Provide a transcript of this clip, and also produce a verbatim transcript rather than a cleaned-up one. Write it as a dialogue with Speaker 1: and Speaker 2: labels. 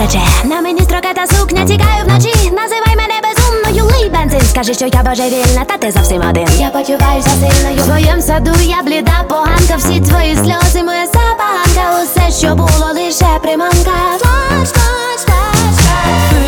Speaker 1: плаче. На мені строката сукня, тікаю вночі. Називай мене безумною, лий бензин. Скажи, що я божевільна, та ти зовсім один. Я почуваюся сильною. В твоєм саду я бліда поганка. Всі твої сльози, моя забаганка. Усе, що було, лише приманка. Флаш, флаш, флаш, флаш.